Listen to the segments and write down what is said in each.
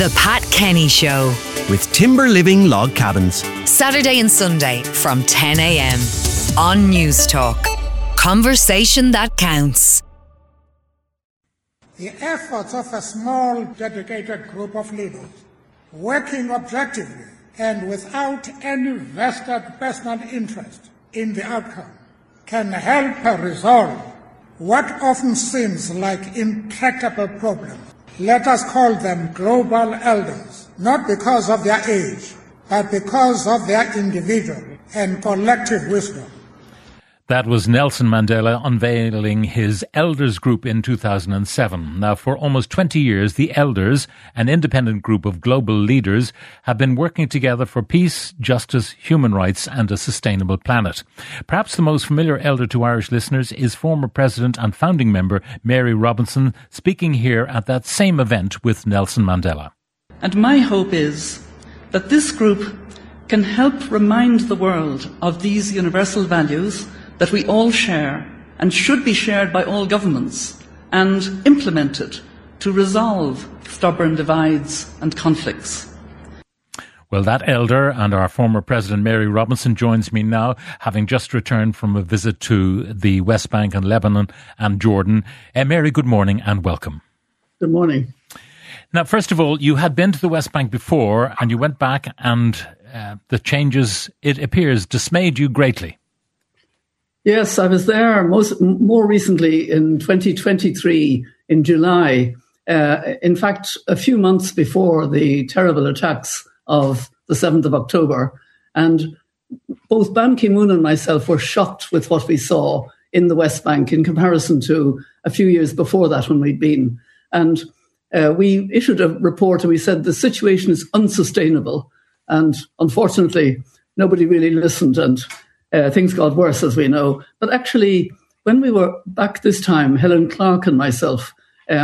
The Pat Kenny Show with Timber Living Log Cabins. Saturday and Sunday from 10 a.m. on News Talk. Conversation that counts. The efforts of a small, dedicated group of leaders working objectively and without any vested personal interest in the outcome can help resolve what often seems like intractable problems. Let us call them global elders, not because of their age, but because of their individual and collective wisdom. That was Nelson Mandela unveiling his Elders Group in 2007. Now, for almost 20 years, the Elders, an independent group of global leaders, have been working together for peace, justice, human rights and a sustainable planet. Perhaps the most familiar elder to Irish listeners is former President and founding member Mary Robinson, speaking here at that same event with Nelson Mandela. And my hope is that this group can help remind the world of these universal values that we all share and should be shared by all governments and implemented to resolve stubborn divides and conflicts. Well, that elder and our former President Mary Robinson joins me now, having just returned from a visit to the West Bank and Lebanon and Jordan. Mary, good morning and welcome. Good morning. Now, first of all, you had been to the West Bank before and you went back and the changes, it appears, dismayed you greatly. Yes, I was there more recently in 2023 in July. In fact, a few months before the terrible attacks of the 7th of October. And both Ban Ki-moon and myself were shocked with what we saw in the West Bank in comparison to a few years before that when we'd been. And we issued a report and we said the situation is unsustainable. And unfortunately, nobody really listened and things got worse, as we know. But actually, when we were back this time, Helen Clark and myself,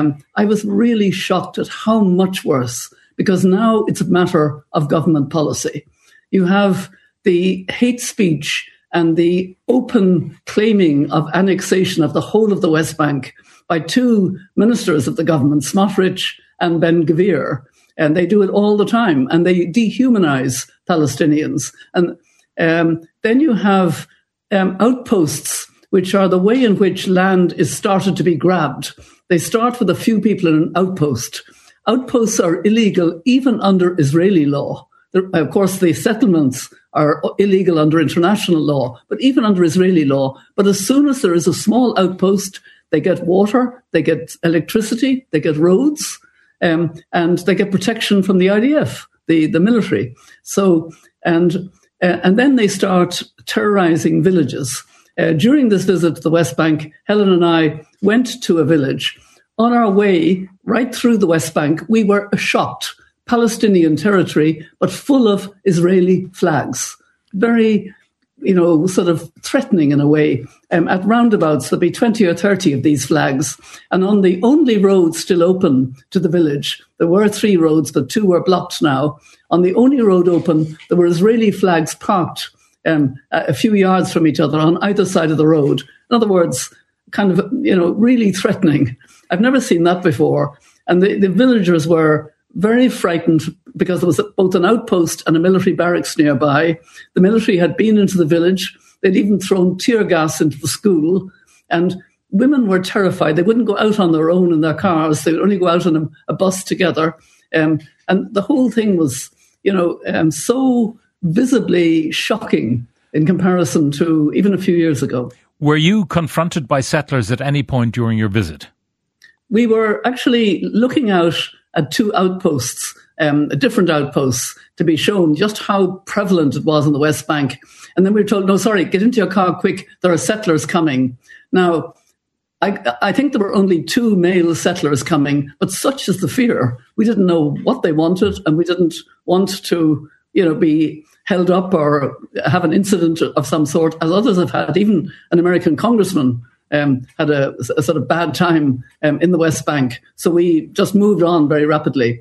I was really shocked at how much worse, because now it's a matter of government policy. You have the hate speech and the open claiming of annexation of the whole of the West Bank by two ministers of the government, Smotrich and Ben-Gvir. And they do it all the time, and they dehumanize Palestinians. And then you have outposts, which are the way in which land is started to be grabbed. They start with a few people in an outpost. Outposts are illegal even under Israeli law. Of course, the settlements are illegal under international law, but even under Israeli law. But as soon as there is a small outpost, they get water, they get electricity, they get roads, and they get protection from the IDF, the military. So, and then they start terrorizing villages. During this visit to the West Bank, Helen and I went to a village. On our way right through the West Bank, we were shocked. Palestinian territory, but full of Israeli flags. Very, sort of threatening in a way. At roundabouts, there'll be 20 or 30 of these flags. And on the only road still open to the village, there were 3 roads, but 2 were blocked now. On the only road open, there were Israeli flags parked a few yards from each other on either side of the road. In other words, kind of, really threatening. I've never seen that before. And the villagers were very frightened because there was both an outpost and a military barracks nearby. The military had been into the village. They'd even thrown tear gas into the school. And women were terrified. They wouldn't go out on their own in their cars. They would only go out on a bus together. And the whole thing was, so visibly shocking in comparison to even a few years ago. Were you confronted by settlers at any point during your visit? We were actually looking out at 2 outposts, different outposts, to be shown just how prevalent it was in the West Bank. And then we were told, no, sorry, get into your car quick, there are settlers coming. Now, I think there were only 2 male settlers coming, but such is the fear. We didn't know what they wanted, and we didn't want to, be held up or have an incident of some sort, as others have had. Even an American congressman had a sort of bad time in the West Bank. So we just moved on very rapidly.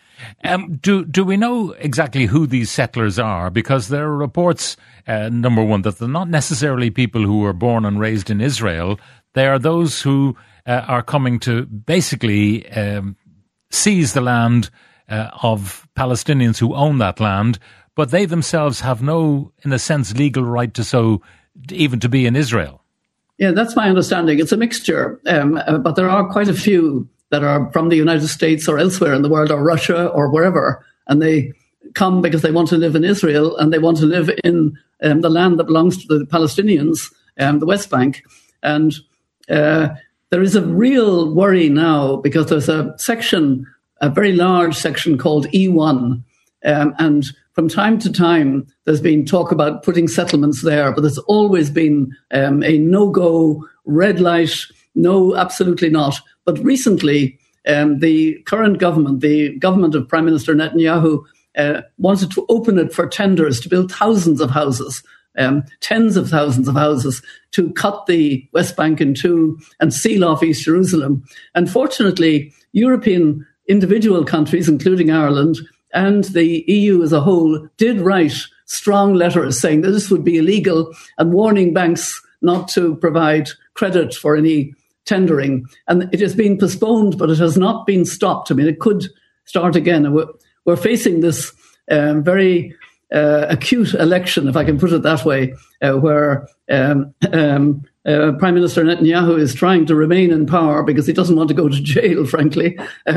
Do we know exactly who these settlers are? Because there are reports, number one, that they're not necessarily people who were born and raised in Israel. They are those who are coming to basically seize the land of Palestinians who own that land, but they themselves have no, in a sense, legal right even to be in Israel. Yeah, that's my understanding. It's a mixture, but there are quite a few that are from the United States or elsewhere in the world, or Russia or wherever, and they come because they want to live in Israel and they want to live in the land that belongs to the Palestinians, the West Bank. And there is a real worry now because there's a very large section called E1, and from time to time, there's been talk about putting settlements there, but there's always been a no-go, red light, no, absolutely not. But recently, the current government, the government of Prime Minister Netanyahu, wanted to open it for tenders to build thousands of houses, tens of thousands of houses, to cut the West Bank in two and seal off East Jerusalem. Unfortunately, European individual countries, including Ireland, and the EU as a whole did write strong letters saying that this would be illegal and warning banks not to provide credit for any tendering. And it has been postponed, but it has not been stopped. I mean, it could start again. And we're facing this very acute election, if I can put it that way, where Prime Minister Netanyahu is trying to remain in power because he doesn't want to go to jail, frankly.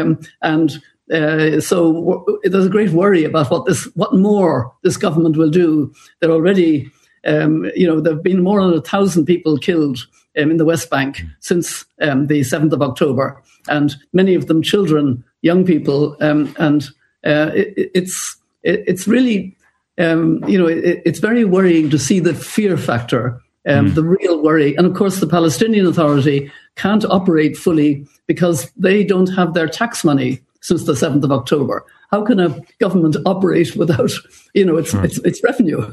So there's a great worry about what more this government will do. They're already, there have been more than 1,000 people killed in the West Bank since the 7th of October, and many of them children, young people, it's really, it's very worrying to see the fear factor, the real worry. And of course, the Palestinian Authority can't operate fully because they don't have their tax money since the 7th of October. How can a government operate without, its revenue?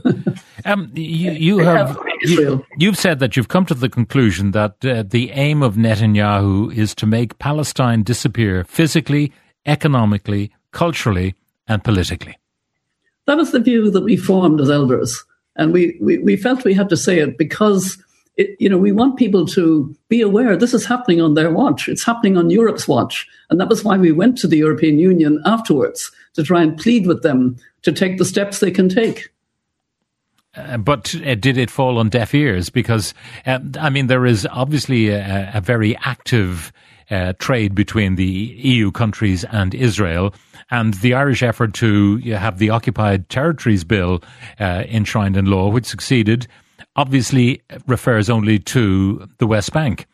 You've said that you've come to the conclusion that the aim of Netanyahu is to make Palestine disappear physically, economically, culturally, and politically. That was the view that we formed as elders. And we felt we had to say it because we want people to be aware this is happening on their watch. It's happening on Europe's watch. And that was why we went to the European Union afterwards to try and plead with them to take the steps they can take. But did it fall on deaf ears? Because, there is obviously a very active trade between the EU countries and Israel. And the Irish effort to have the Occupied Territories Bill enshrined in law, which succeeded, obviously refers only to the West Bank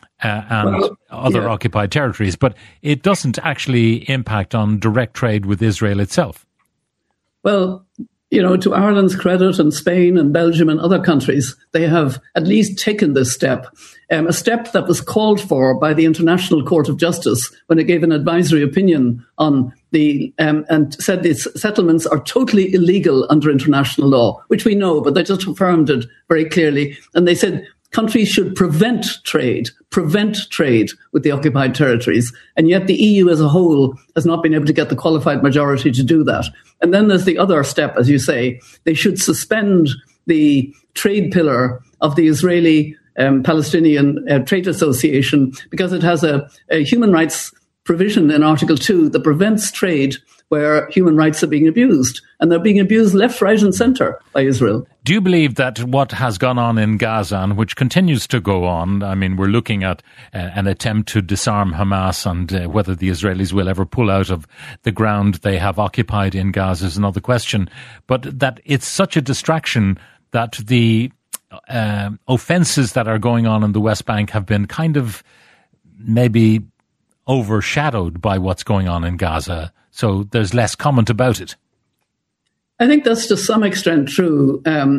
and other occupied territories, but it doesn't actually impact on direct trade with Israel itself. Well, to Ireland's credit, and Spain and Belgium and other countries, they have at least taken this step, a step that was called for by the International Court of Justice when it gave an advisory opinion on and said these settlements are totally illegal under international law, which we know, but they just affirmed it very clearly. And they said countries should prevent trade with the occupied territories. And yet the EU as a whole has not been able to get the qualified majority to do that. And then there's the other step, as you say, they should suspend the trade pillar of the Israeli Palestinian Trade Association because it has a human rights provision in Article 2 that prevents trade where human rights are being abused. And they're being abused left, right and centre by Israel. Do you believe that what has gone on in Gaza, and which continues to go on, we're looking at an attempt to disarm Hamas, and whether the Israelis will ever pull out of the ground they have occupied in Gaza is another question, but that it's such a distraction that the offences that are going on in the West Bank have been kind of maybe overshadowed by what's going on in Gaza, so there's less comment about it? I think that's to some extent true,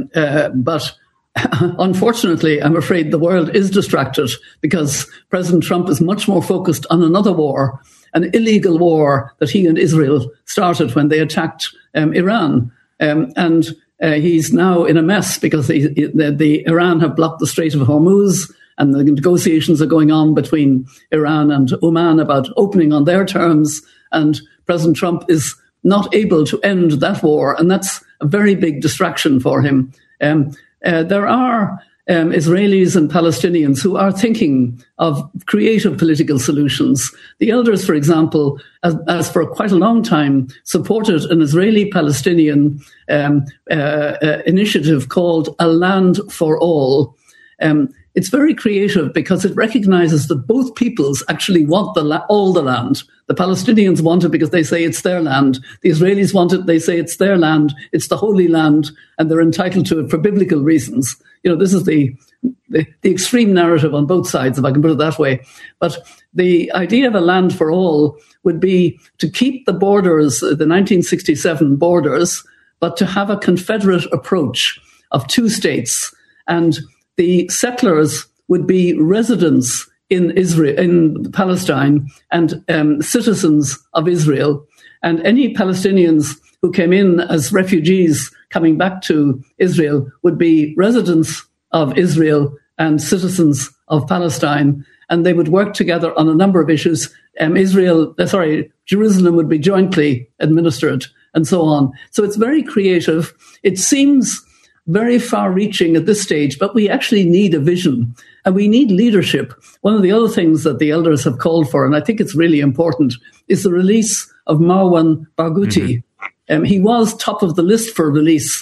but unfortunately, I'm afraid the world is distracted because President Trump is much more focused on another war, an illegal war that he and Israel started when they attacked Iran. And he's now in a mess because the Iran have blocked the Strait of Hormuz, and the negotiations are going on between Iran and Oman about opening on their terms. And President Trump is not able to end that war. And that's a very big distraction for him. There are Israelis and Palestinians who are thinking of creative political solutions. The elders, for example, as for quite a long time, supported an Israeli-Palestinian initiative called A Land for All. It's very creative because it recognizes that both peoples actually want all the land. The Palestinians want it because they say it's their land. The Israelis want it, they say it's their land, it's the Holy Land, and they're entitled to it for biblical reasons. This is the extreme narrative on both sides, if I can put it that way. But the idea of a land for all would be to keep the borders, the 1967 borders, but to have a confederate approach of two states. And the settlers would be residents in Israel, in Palestine, and citizens of Israel. And any Palestinians who came in as refugees coming back to Israel would be residents of Israel and citizens of Palestine. And they would work together on a number of issues. Jerusalem would be jointly administered, and so on. So it's very creative. It seems very far-reaching at this stage, but we actually need a vision and we need leadership. One of the other things that the elders have called for, and I think it's really important, is the release of Marwan Barghouti. He was top of the list for release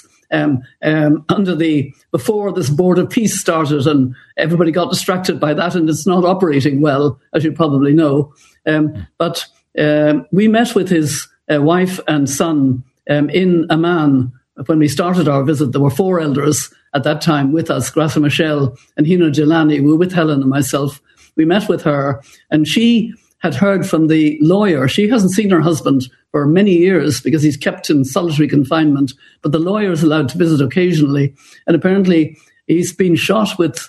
before this Board of Peace started, and everybody got distracted by that, and it's not operating well, as you probably know. But we met with his wife and son in Amman. When we started our visit, there were 4 elders at that time with us, Graça Michel and Hina Jelani. We were with Helen and myself. We met with her, and she had heard from the lawyer. She hasn't seen her husband for many years because he's kept in solitary confinement, but the lawyer is allowed to visit occasionally. And apparently he's been shot with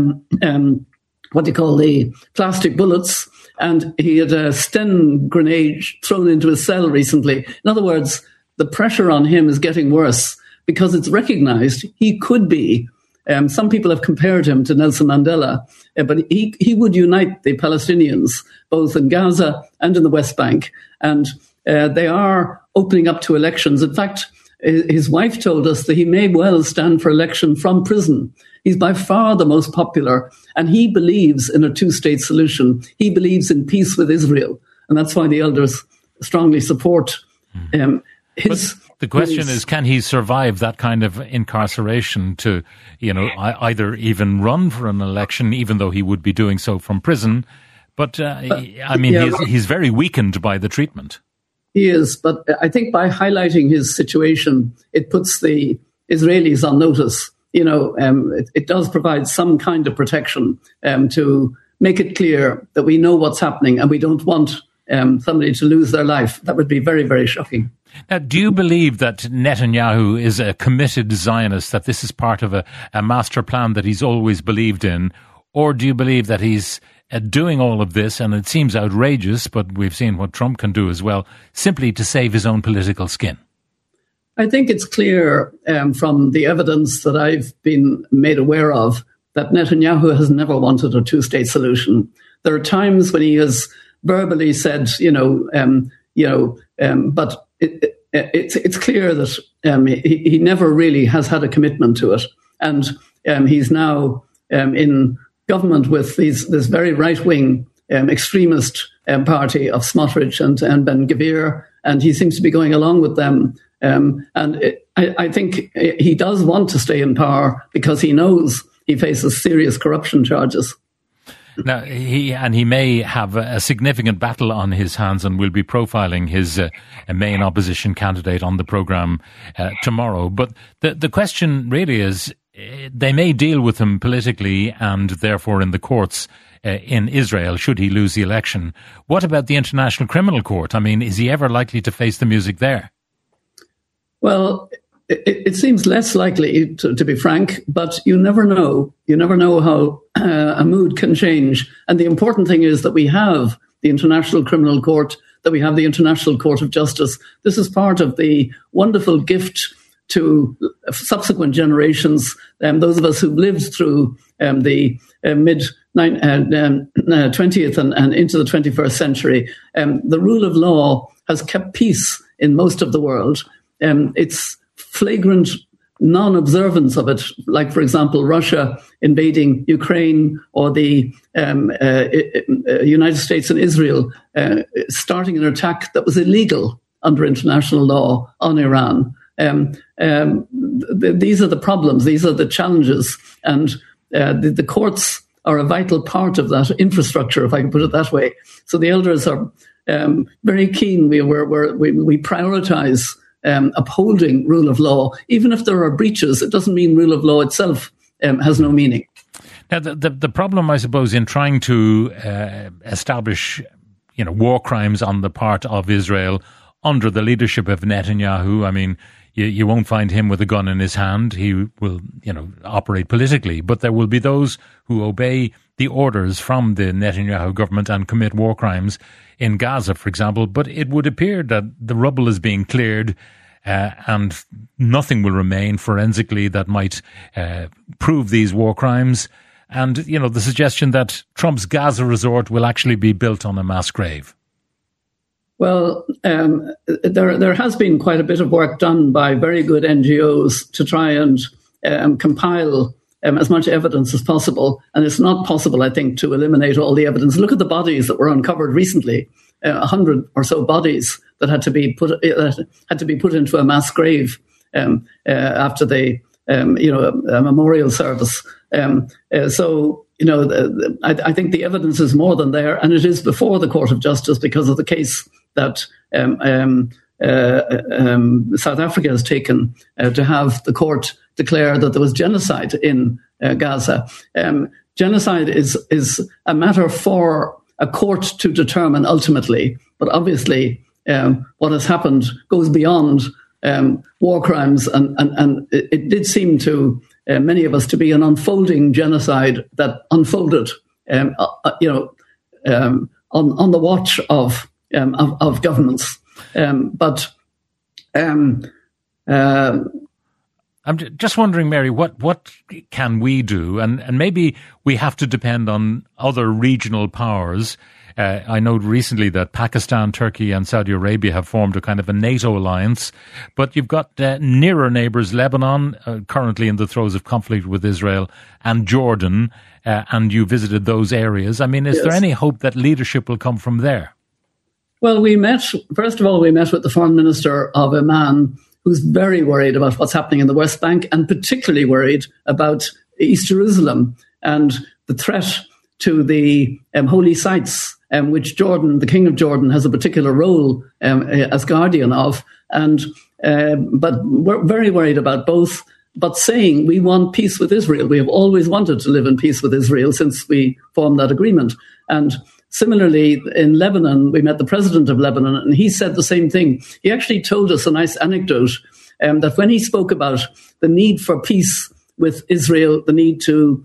the plastic bullets, and he had a Sten grenade thrown into his cell recently. In other words, the pressure on him is getting worse because it's recognized he could be. Some people have compared him to Nelson Mandela, but he would unite the Palestinians, both in Gaza and in the West Bank. And they are opening up to elections. In fact, his wife told us that he may well stand for election from prison. He's by far the most popular, and he believes in a two-state solution. He believes in peace with Israel, and that's why the elders strongly support his. But the question is, can he survive that kind of incarceration to, either even run for an election, even though he would be doing so from prison? But he's very weakened by the treatment. He is, but I think by highlighting his situation, it puts the Israelis on notice. It does provide some kind of protection to make it clear that we know what's happening and we don't want somebody to lose their life. That would be very, very shocking. Now, do you believe that Netanyahu is a committed Zionist, that this is part of a master plan that he's always believed in? Or do you believe that he's doing all of this, and it seems outrageous, but we've seen what Trump can do as well, simply to save his own political skin? I think it's clear from the evidence that I've been made aware of that Netanyahu has never wanted a two-state solution. There are times when he has verbally said, but it's clear that he never really has had a commitment to it. And he's now in government with this very right-wing extremist party of Smotrich and Ben-Gvir, and he seems to be going along with them. I think he does want to stay in power because he knows he faces serious corruption charges. Now, he may have a significant battle on his hands, and we'll be profiling his main opposition candidate on the programme tomorrow. But the question really is, they may deal with him politically and therefore in the courts in Israel should he lose the election. What about the International Criminal Court? I mean, is he ever likely to face the music there? Well, it seems less likely, to be frank, but you never know. You never know how a mood can change. And the important thing is that we have the International Criminal Court, that we have the International Court of Justice. This is part of the wonderful gift to subsequent generations, those of us who've lived through the mid-20th and into the 21st century. The rule of law has kept peace in most of the world. It's flagrant non-observance of it, like, for example, Russia invading Ukraine or the United States and Israel starting an attack that was illegal under international law on Iran. These are the problems, these are the challenges, and the courts are a vital part of that infrastructure, if I can put it that way. So the elders are very keen. We prioritise upholding rule of law. Even if there are breaches, it doesn't mean rule of law itself has no meaning. Now, the problem, I suppose, in trying to establish, war crimes on the part of Israel under the leadership of Netanyahu, I mean, you won't find him with a gun in his hand. He will, operate politically. But there will be those who obey the orders from the Netanyahu government and commit war crimes in Gaza, for example. But it would appear that the rubble is being cleared and nothing will remain forensically that might prove these war crimes. And, the suggestion that Trump's Gaza resort will actually be built on a mass grave. Well, there has been quite a bit of work done by very good NGOs to try and compile as much evidence as possible. And it's not possible, I think, to eliminate all the evidence. Look at the bodies that were uncovered recently, 100 or so bodies that had to be put into a mass grave after a memorial service. I think the evidence is more than there, and it is before the Court of Justice because of the case that South Africa has taken to have the court declare that there was genocide in Gaza. Genocide is a matter for a court to determine ultimately, but obviously what has happened goes beyond war crimes, and it did seem to many of us to be an unfolding genocide that unfolded, on the watch of governments. I'm just wondering, Mary, what can we do? And maybe we have to depend on other regional powers. I know recently that Pakistan, Turkey and Saudi Arabia have formed a kind of a NATO alliance, but you've got nearer neighbours, Lebanon, currently in the throes of conflict with Israel, and Jordan, and you visited those areas. I mean, is there any hope that leadership will come from there? Well, we met with the foreign minister of Oman, who's very worried about what's happening in the West Bank and particularly worried about East Jerusalem and the threat to the holy sites, which Jordan, the King of Jordan, has a particular role as guardian of. But we're very worried about both, but saying we want peace with Israel. We have always wanted to live in peace with Israel since we formed that agreement. And similarly, in Lebanon, we met the president of Lebanon, and he said the same thing. He actually told us a nice anecdote that when he spoke about the need for peace with Israel, the need to,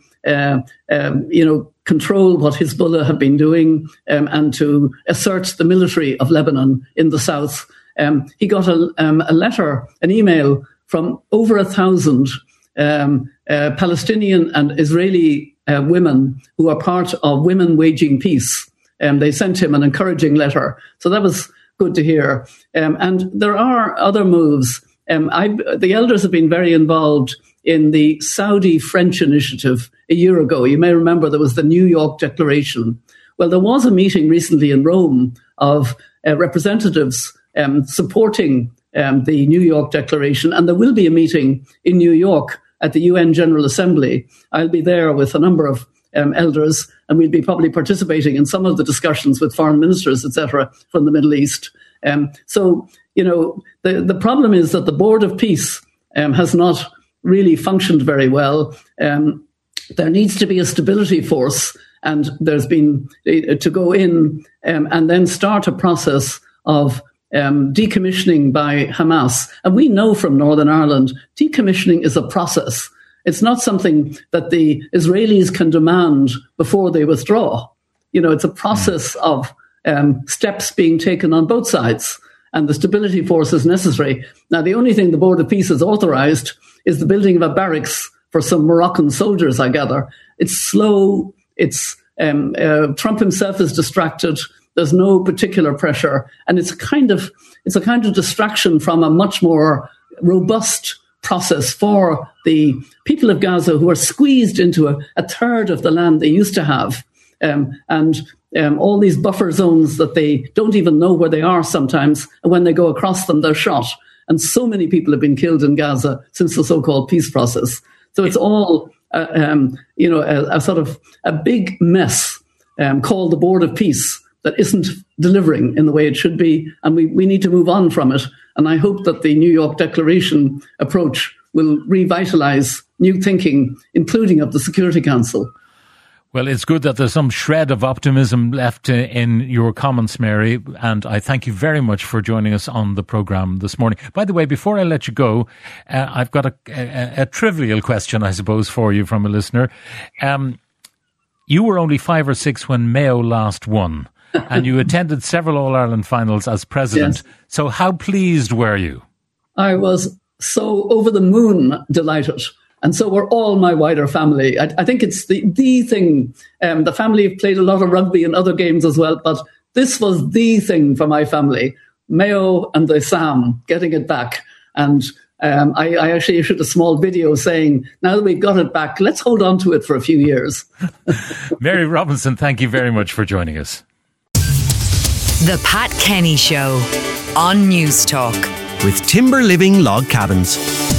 control what Hezbollah have been doing and to assert the military of Lebanon in the south, he got a letter, an email from over 1,000 Palestinian and Israeli women who are part of Women Waging Peace. They sent him an encouraging letter. So that was good to hear. And there are other moves. The elders have been very involved in the Saudi-French initiative a year ago. You may remember there was the New York Declaration. Well, there was a meeting recently in Rome of representatives supporting the New York Declaration, and there will be a meeting in New York at the UN General Assembly. I'll be there with a number of elders, and we'll be probably participating in some of the discussions with foreign ministers, etc., from the Middle East. The problem is that the Board of Peace has not really functioned very well. There needs to be a stability force, and there's been to go in and then start a process of decommissioning by Hamas. And we know from Northern Ireland, decommissioning is a process. It's not something that the Israelis can demand before they withdraw. It's a process of steps being taken on both sides, and the stability force is necessary. Now, the only thing the Board of Peace has authorized is the building of a barracks for some Moroccan soldiers, I gather. It's slow. Trump himself is distracted. There's no particular pressure, and it's a kind of distraction from a much more robust process for the people of Gaza who are squeezed into a third of the land they used to have. And all these buffer zones that they don't even know where they are sometimes. And when they go across them, they're shot. And so many people have been killed in Gaza since the so-called peace process. So it's all, a sort of a big mess called the Board of Peace that isn't delivering in the way it should be. And we need to move on from it. And I hope that the New York Declaration approach will revitalize new thinking, including of the Security Council. Well, it's good that there's some shred of optimism left in your comments, Mary, and I thank you very much for joining us on the programme this morning. By the way, before I let you go, I've got a trivial question, I suppose, for you from a listener. You were only 5 or 6 when Mayo last won, and you attended several All-Ireland finals as president. Yes. So how pleased were you? I was so over the moon delighted. And so were all my wider family. I think it's the thing. The family have played a lot of rugby and other games as well, but this was the thing for my family. Mayo and the Sam getting it back. And I actually issued a small video saying, now that we've got it back, let's hold on to it for a few years. Mary Robinson, thank you very much for joining us. The Pat Kenny Show on News Talk. With Timber Living Log Cabins.